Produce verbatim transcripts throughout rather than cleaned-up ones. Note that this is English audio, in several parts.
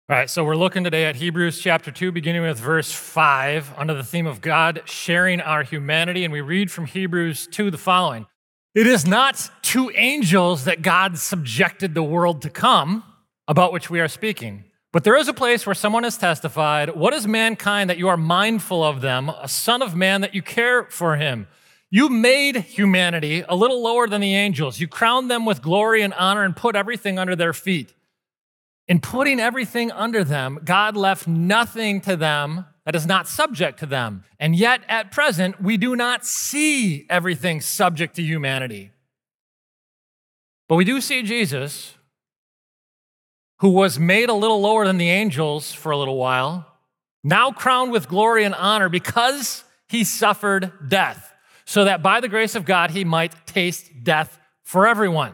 All right, so we're looking today at Hebrews chapter two, beginning with verse five, under the theme of God sharing our humanity. And we read from Hebrews two the following. It is not to angels that God subjected the world to come, about which we are speaking. But there is a place where someone has testified, what is mankind that you are mindful of them, a son of man that you care for him? You made humanity a little lower than the angels. You crowned them with glory and honor and put everything under their feet. In putting everything under them, God left nothing to them that is not subject to them. And yet, at present, we do not see everything subject to humanity. But we do see Jesus, who was made a little lower than the angels for a little while, now crowned with glory and honor because he suffered death, so that by the grace of God, he might taste death for everyone.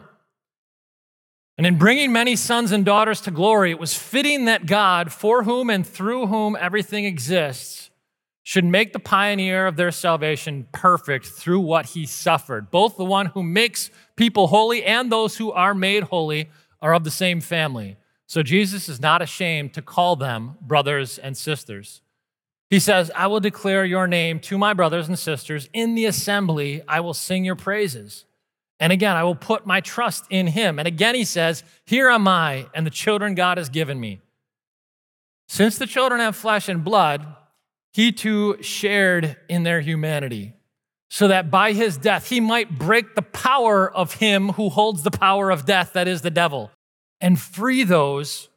And in bringing many sons and daughters to glory, it was fitting that God, for whom and through whom everything exists, should make the pioneer of their salvation perfect through what he suffered. Both the one who makes people holy and those who are made holy are of the same family. So Jesus is not ashamed to call them brothers and sisters. He says, I will declare your name to my brothers and sisters. In the assembly, I will sing your praises. And again, I will put my trust in him. And again, he says, here am I and the children God has given me. Since the children have flesh and blood, he too shared in their humanity, so that by his death, he might break the power of him who holds the power of death, that is the devil, and free those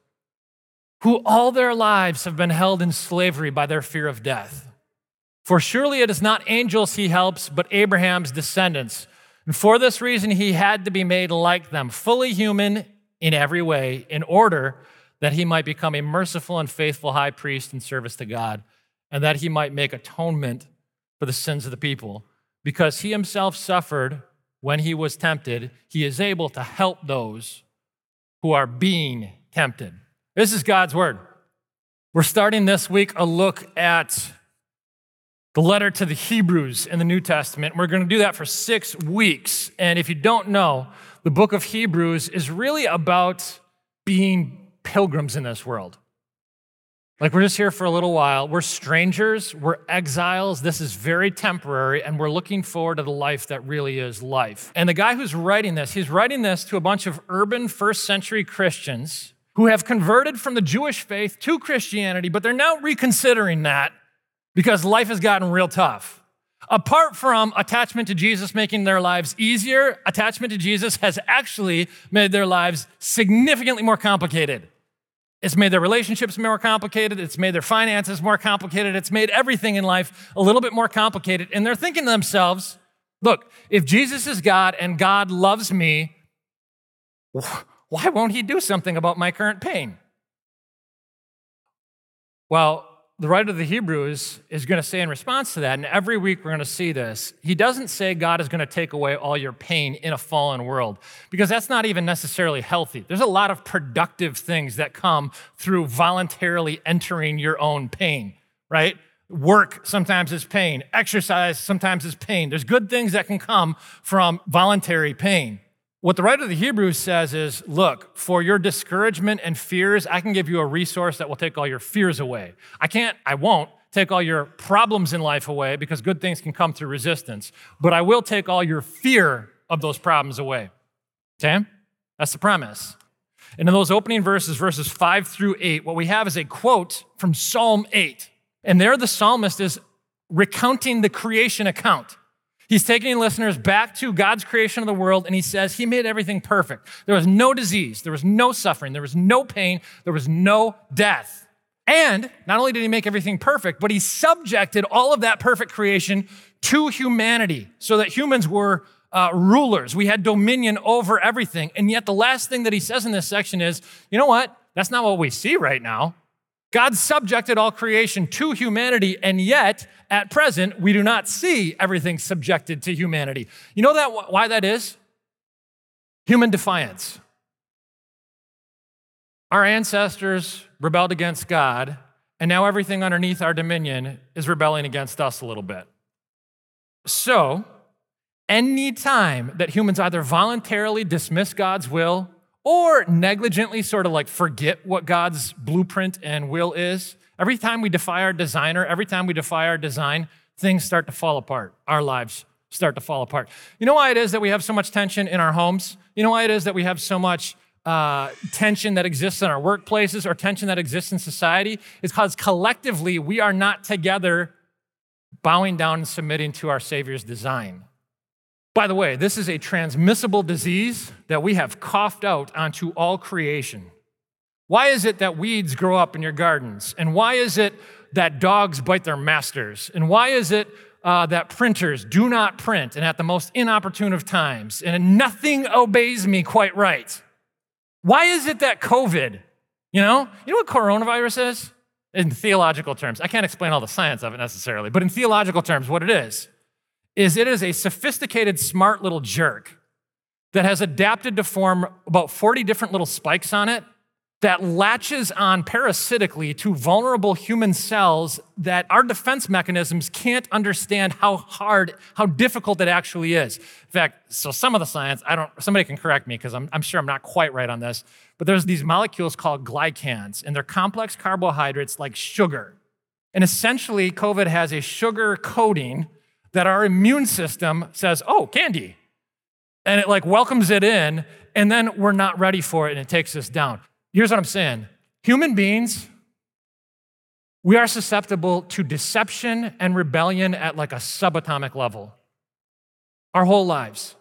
who all their lives have been held in slavery by their fear of death. For surely it is not angels he helps, but Abraham's descendants. And for this reason, he had to be made like them, fully human in every way, in order that he might become a merciful and faithful high priest in service to God, and that he might make atonement for the sins of the people. Because he himself suffered when he was tempted, he is able to help those who are being tempted. This is God's word. We're starting this week a look at the letter to the Hebrews in the New Testament. We're going to do that for six weeks. And if you don't know, the book of Hebrews is really about being pilgrims in this world. Like, we're just here for a little while. We're strangers. We're exiles. This is very temporary, and we're looking forward to the life that really is life. And the guy who's writing this, he's writing this to a bunch of urban first century Christians who have converted from the Jewish faith to Christianity, but they're now reconsidering that because life has gotten real tough. Apart from attachment to Jesus making their lives easier, attachment to Jesus has actually made their lives significantly more complicated. It's made their relationships more complicated. It's made their finances more complicated. It's made everything in life a little bit more complicated. And they're thinking to themselves, look, if Jesus is God and God loves me, why won't he do something about my current pain? Well, the writer of the Hebrews is going to say in response to that, and every week we're going to see this, he doesn't say God is going to take away all your pain in a fallen world, because that's not even necessarily healthy. There's a lot of productive things that come through voluntarily entering your own pain, right? Work sometimes is pain. Exercise sometimes is pain. There's good things that can come from voluntary pain. What the writer of the Hebrews says is, look, for your discouragement and fears, I can give you a resource that will take all your fears away. I can't, I won't take all your problems in life away because good things can come through resistance, but I will take all your fear of those problems away. Okay? That's the premise. And in those opening verses, verses five through eight, what we have is a quote from Psalm eight. And there the psalmist is recounting the creation account. He's taking listeners back to God's creation of the world, and he says he made everything perfect. There was no disease, there was no suffering, there was no pain, there was no death. And not only did he make everything perfect, but he subjected all of that perfect creation to humanity so that humans were uh, rulers. We had dominion over everything. And yet the last thing that he says in this section is, you know what? That's not what we see right now. God subjected all creation to humanity, and yet, at present, we do not see everything subjected to humanity. You know that why that is? Human defiance. Our ancestors rebelled against God, and now everything underneath our dominion is rebelling against us a little bit. So, any time that humans either voluntarily dismiss God's will or negligently sort of like forget what God's blueprint and will is. Every time we defy our designer, every time we defy our design, things start to fall apart. Our lives start to fall apart. You know why it is that we have so much tension in our homes? You know why it is that we have so much uh, tension that exists in our workplaces or tension that exists in society? It's because collectively we are not together bowing down and submitting to our Savior's design. By the way, this is a transmissible disease that we have coughed out onto all creation. Why is it that weeds grow up in your gardens? And why is it that dogs bite their masters? And why is it uh, that printers do not print and at the most inopportune of times and nothing obeys me quite right? Why is it that COVID, you know, you know what coronavirus is? In theological terms, I can't explain all the science of it necessarily, but in theological terms, what it is, is it is a sophisticated, smart little jerk that has adapted to form about forty different little spikes on it that latches on parasitically to vulnerable human cells that our defense mechanisms can't understand how hard, how difficult it actually is. In fact, so some of the science, I don't, somebody can correct me because I'm, I'm sure I'm not quite right on this, but there's these molecules called glycans, and they're complex carbohydrates like sugar. And essentially, COVID has a sugar coating that our immune system says, oh, candy. And it like welcomes it in, and then we're not ready for it, and it takes us down. Here's what I'm saying. Human beings, we are susceptible to deception and rebellion at like a subatomic level our whole lives.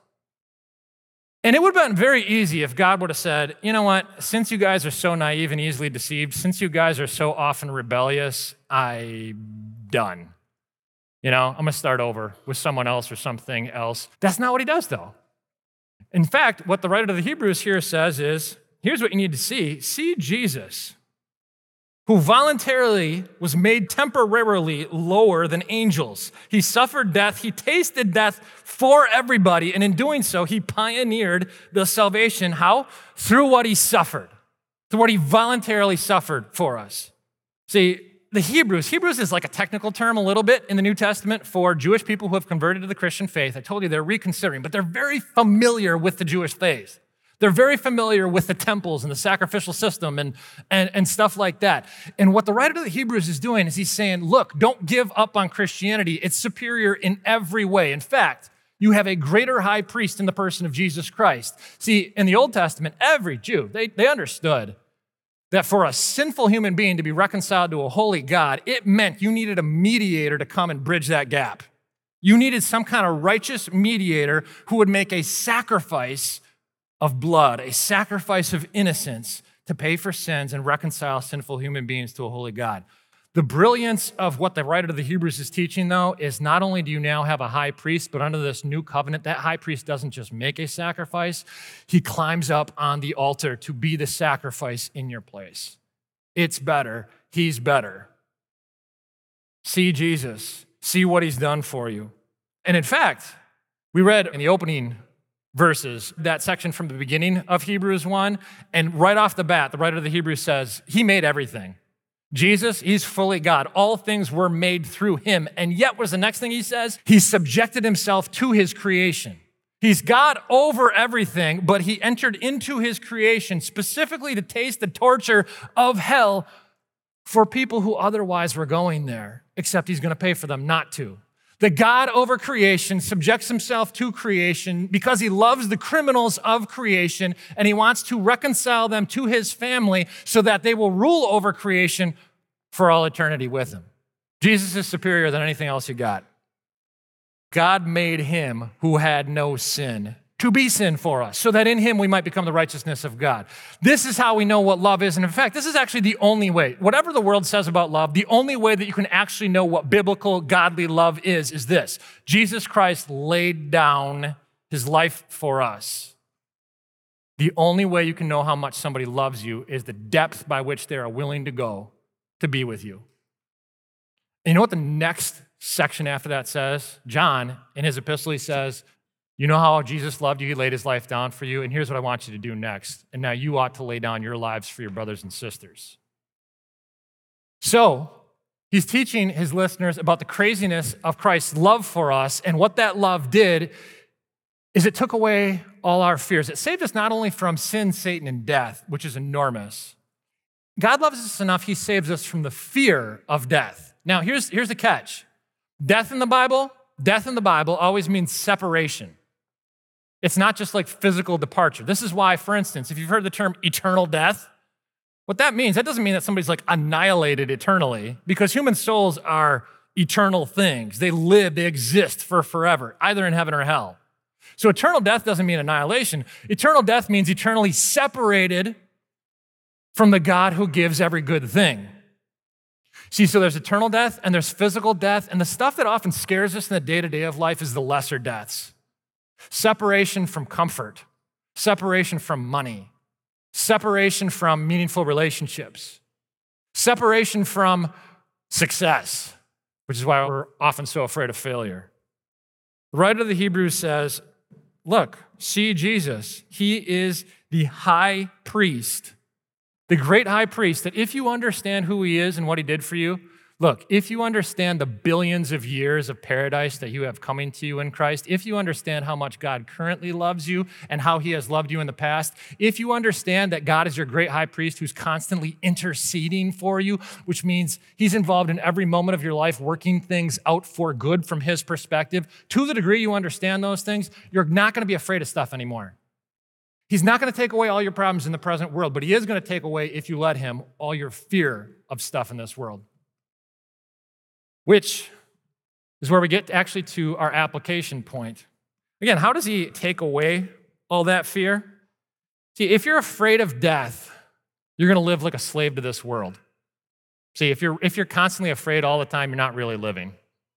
And it would have been very easy if God would have said, you know what, since you guys are so naive and easily deceived, since you guys are so often rebellious, I'm done. You know, I'm going to start over with someone else or something else. That's not what he does, though. In fact, what the writer of the Hebrews here says is, here's what you need to see. See Jesus, who voluntarily was made temporarily lower than angels. He suffered death. He tasted death for everybody. And in doing so, he pioneered the salvation. How? Through what he suffered, through what he voluntarily suffered for us. See, the Hebrews, Hebrews is like a technical term a little bit in the New Testament for Jewish people who have converted to the Christian faith. I told you they're reconsidering, but they're very familiar with the Jewish faith. They're very familiar with the temples and the sacrificial system and, and, and stuff like that. And what the writer of the Hebrews is doing is he's saying, look, don't give up on Christianity. It's superior in every way. In fact, you have a greater high priest in the person of Jesus Christ. See, in the Old Testament, every Jew, they, they understood that for a sinful human being to be reconciled to a holy God, it meant you needed a mediator to come and bridge that gap. You needed some kind of righteous mediator who would make a sacrifice of blood, a sacrifice of innocence to pay for sins and reconcile sinful human beings to a holy God. The brilliance of what the writer of the Hebrews is teaching, though, is not only do you now have a high priest, but under this new covenant, that high priest doesn't just make a sacrifice, he climbs up on the altar to be the sacrifice in your place. It's better. He's better. See Jesus. See what he's done for you. And in fact, we read in the opening verses, that section from the beginning of Hebrews one, and right off the bat, the writer of the Hebrews says, he made everything. Jesus, he's fully God. All things were made through him. And yet, what's the next thing he says? He subjected himself to his creation. He's God over everything, but he entered into his creation specifically to taste the torture of hell for people who otherwise were going there, except he's going to pay for them not to. The God over creation subjects himself to creation because he loves the criminals of creation and he wants to reconcile them to his family so that they will rule over creation for all eternity with him. Jesus is superior than anything else you got. God made him who had no sin to be sin for us so that in him we might become the righteousness of God. This is how we know what love is. And in fact, this is actually the only way. Whatever the world says about love, the only way that you can actually know what biblical, godly love is, is this. Jesus Christ laid down his life for us. The only way you can know how much somebody loves you is the depth by which they are willing to go to be with you. And you know what the next section after that says? John, in his epistle, he says, you know how Jesus loved you? He laid his life down for you. And here's what I want you to do next. And now you ought to lay down your lives for your brothers and sisters. So he's teaching his listeners about the craziness of Christ's love for us. And what that love did is it took away all our fears. It saved us not only from sin, Satan, and death, which is enormous. God loves us enough, he saves us from the fear of death. Now, here's, here's the catch. Death in the Bible, death in the Bible always means separation. It's not just like physical departure. This is why, for instance, if you've heard the term eternal death, what that means, that doesn't mean that somebody's like annihilated eternally, because human souls are eternal things. They live, they exist for forever, either in heaven or hell. So eternal death doesn't mean annihilation. Eternal death means eternally separated from the God who gives every good thing. See, so there's eternal death and there's physical death, and the stuff that often scares us in the day-to-day of life is the lesser deaths. Separation from comfort, separation from money, separation from meaningful relationships, separation from success, which is why we're often so afraid of failure. The writer of the Hebrews says, look, see Jesus. He is the high priest, the great high priest, that if you understand who he is and what he did for you, look, if you understand the billions of years of paradise that you have coming to you in Christ, if you understand how much God currently loves you and how he has loved you in the past, if you understand that God is your great high priest who's constantly interceding for you, which means he's involved in every moment of your life working things out for good from his perspective, to the degree you understand those things, you're not going to be afraid of stuff anymore. He's not going to take away all your problems in the present world, but he is going to take away, if you let him, all your fear of stuff in this world. Which is where we get actually to our application point. Again, how does he take away all that fear? See, if you're afraid of death, you're going to live like a slave to this world. See, if you're, if you're constantly afraid all the time, you're not really living.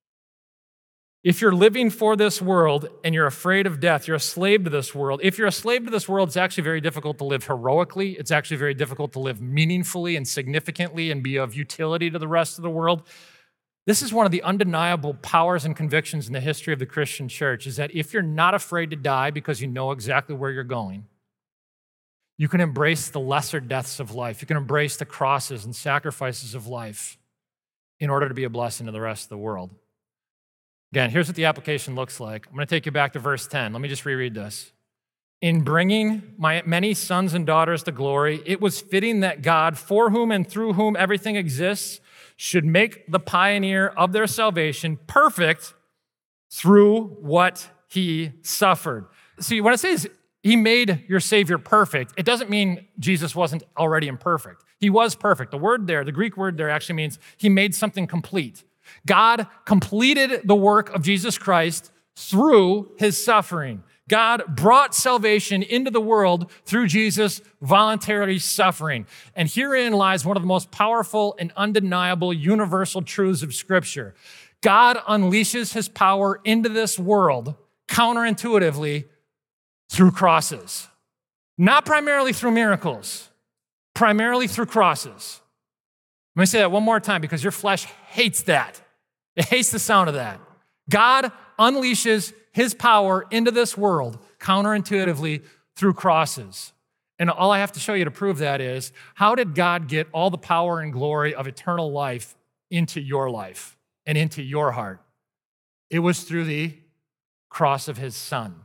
If you're living for this world and you're afraid of death, you're a slave to this world. If you're a slave to this world, it's actually very difficult to live heroically. It's actually very difficult to live meaningfully and significantly and be of utility to the rest of the world. This is one of the undeniable powers and convictions in the history of the Christian church, is that if you're not afraid to die because you know exactly where you're going, you can embrace the lesser deaths of life. You can embrace the crosses and sacrifices of life in order to be a blessing to the rest of the world. Again, here's what the application looks like. I'm going to take you back to verse ten. Let me just reread this. In bringing my many sons and daughters to glory, it was fitting that God, for whom and through whom everything exists, should make the pioneer of their salvation perfect through what he suffered. See, when it says he made your Savior perfect, it doesn't mean Jesus wasn't already imperfect. He was perfect. The word there, the Greek word there actually means he made something complete. God completed the work of Jesus Christ through his suffering. God brought salvation into the world through Jesus voluntarily suffering. And herein lies one of the most powerful and undeniable universal truths of Scripture. God unleashes his power into this world counterintuitively through crosses. Not primarily through miracles, primarily through crosses. Let me say that one more time because your flesh hates that. It hates the sound of that. God unleashes his power into this world counterintuitively through crosses. And all I have to show you to prove that is, how did God get all the power and glory of eternal life into your life and into your heart? It was through the cross of his Son.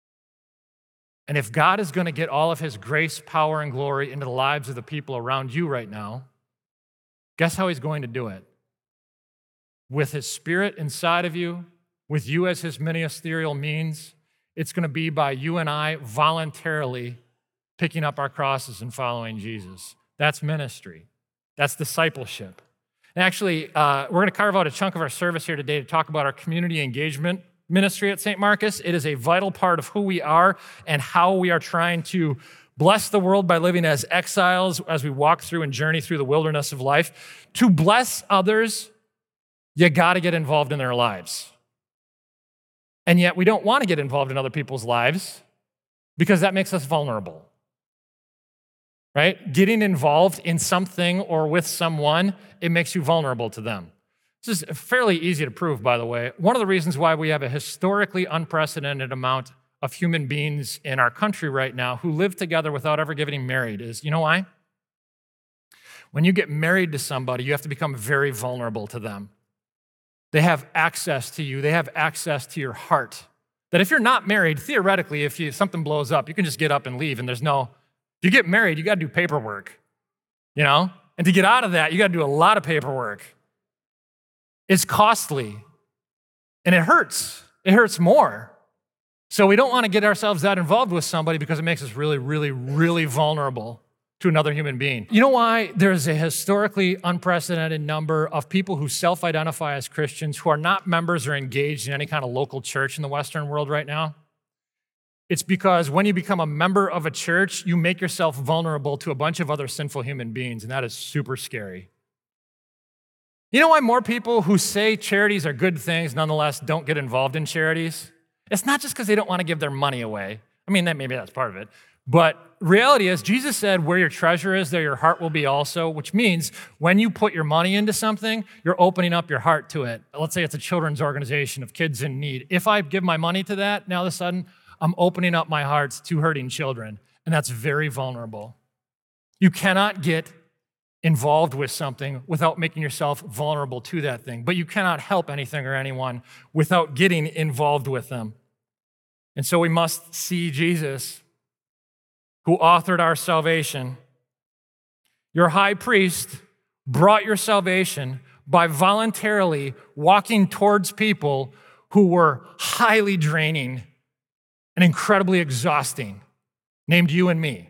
And if God is going to get all of his grace, power, and glory into the lives of the people around you right now, guess how he's going to do it? With his Spirit inside of you, with you as his ministerial means. It's going to be by you and I voluntarily picking up our crosses and following Jesus. That's ministry. That's discipleship. And actually, uh, we're going to carve out a chunk of our service here today to talk about our community engagement ministry at Saint Marcus. It is a vital part of who we are and how we are trying to bless the world by living as exiles as we walk through and journey through the wilderness of life. To bless others, you got to get involved in their lives. And yet we don't want to get involved in other people's lives because that makes us vulnerable, right? Getting involved in something or with someone, it makes you vulnerable to them. This is fairly easy to prove, by the way. One of the reasons why we have a historically unprecedented amount of human beings in our country right now who live together without ever getting married is, you know why? When you get married to somebody, you have to become very vulnerable to them. They have access to you. They have access to your heart. That if you're not married, theoretically, if you, something blows up, you can just get up and leave, and there's no, if you get married, you got to do paperwork, you know? And to get out of that, you got to do a lot of paperwork. It's costly, and it hurts. It hurts more. So we don't want to get ourselves that involved with somebody because it makes us really, really, really vulnerable to another human being. You know why there's a historically unprecedented number of people who self-identify as Christians who are not members or engaged in any kind of local church in the Western world right now? It's because when you become a member of a church, you make yourself vulnerable to a bunch of other sinful human beings, and that is super scary. You know why more people who say charities are good things nonetheless don't get involved in charities? It's not just because they don't want to give their money away. I mean, that maybe that's part of it. But reality is, Jesus said, where your treasure is, there your heart will be also, which means when you put your money into something, you're opening up your heart to it. Let's say it's a children's organization of kids in need. If I give my money to that, now all of a sudden, I'm opening up my heart to hurting children, and that's very vulnerable. You cannot get involved with something without making yourself vulnerable to that thing, but you cannot help anything or anyone without getting involved with them. And so we must see Jesus, who authored our salvation. Your high priest brought your salvation by voluntarily walking towards people who were highly draining and incredibly exhausting, named you and me.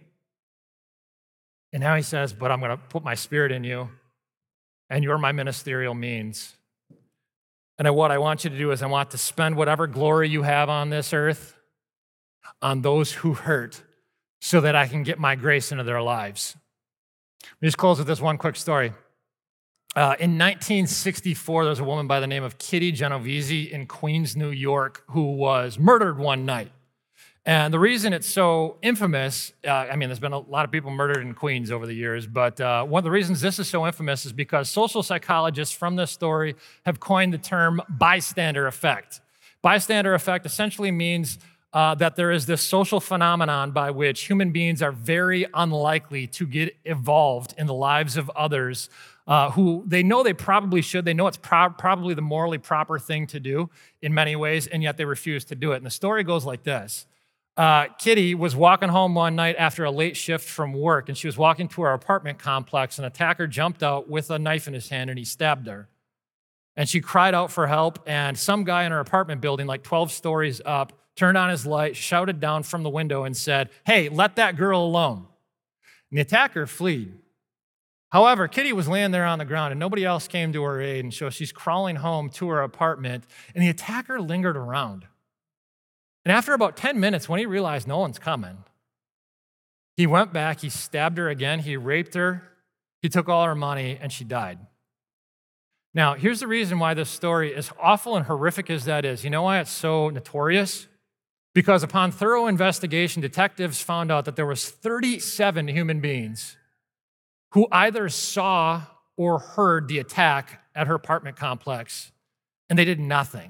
And now he says, but I'm going to put my spirit in you, and you're my ministerial means. And what I want you to do is I want to spend whatever glory you have on this earth on those who hurt so that I can get my grace into their lives. Let me just close with this one quick story. Uh, in nineteen sixty-four, there was a woman by the name of Kitty Genovese in Queens, New York, who was murdered one night. And the reason it's so infamous, uh, I mean, there's been a lot of people murdered in Queens over the years, but uh, one of the reasons this is so infamous is because social psychologists from this story have coined the term bystander effect. Bystander effect essentially means uh, that there is this social phenomenon by which human beings are very unlikely to get involved in the lives of others uh, who they know they probably should. They know it's pro- probably the morally proper thing to do in many ways, and yet they refuse to do it. And the story goes like this. Uh, Kitty was walking home one night after a late shift from work, and she was walking to her apartment complex. An attacker jumped out with a knife in his hand, and he stabbed her. And she cried out for help, and some guy in her apartment building, like twelve stories up, turned on his light, shouted down from the window, and said, "Hey, let that girl alone." And the attacker fled. However, Kitty was laying there on the ground, and nobody else came to her aid, and so she's crawling home to her apartment, and the attacker lingered around. And after about ten minutes, when he realized no one's coming, he went back, he stabbed her again, he raped her, he took all her money, and she died. Now, here's the reason why this story, as awful and horrific as that is, you know why it's so notorious? Because upon thorough investigation, detectives found out that there was thirty-seven human beings who either saw or heard the attack at her apartment complex, and they did nothing.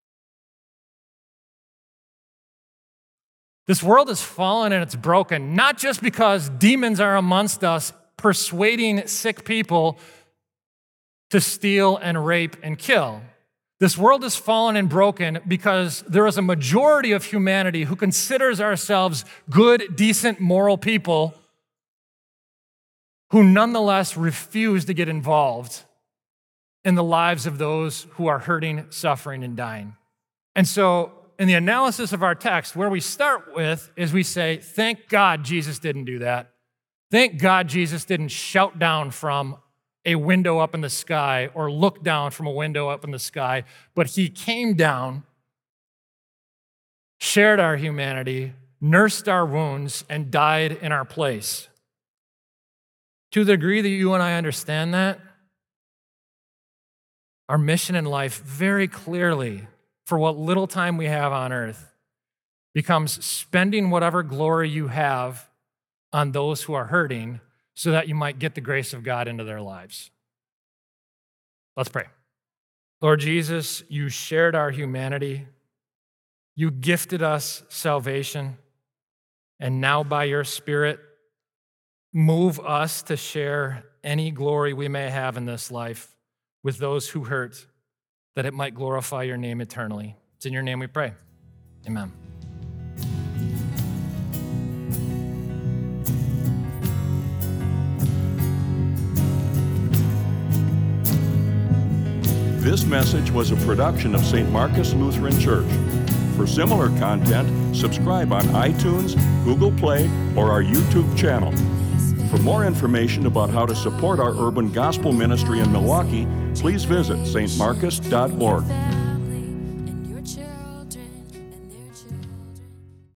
This world is fallen and it's broken, not just because demons are amongst us persuading sick people to steal and rape and kill. This world is fallen and broken because there is a majority of humanity who considers ourselves good, decent, moral people who nonetheless refuse to get involved in the lives of those who are hurting, suffering, and dying. And so, in the analysis of our text, where we start with is we say, thank God Jesus didn't do that. Thank God Jesus didn't shout down from a window up in the sky or look down from a window up in the sky, but he came down, shared our humanity, nursed our wounds, and died in our place. To the degree that you and I understand that, our mission in life very clearly, for what little time we have on earth, becomes spending whatever glory you have on those who are hurting so that you might get the grace of God into their lives. Let's pray. Lord Jesus, you shared our humanity. You gifted us salvation. And now by your Spirit, move us to share any glory we may have in this life with those who hurt, that it might glorify your name eternally. It's in your name we pray. Amen. This message was a production of Saint Marcus Lutheran Church. For similar content, subscribe on iTunes, Google Play, or our YouTube channel. For more information about how to support our urban gospel ministry in Milwaukee, please visit s t marcus dot org.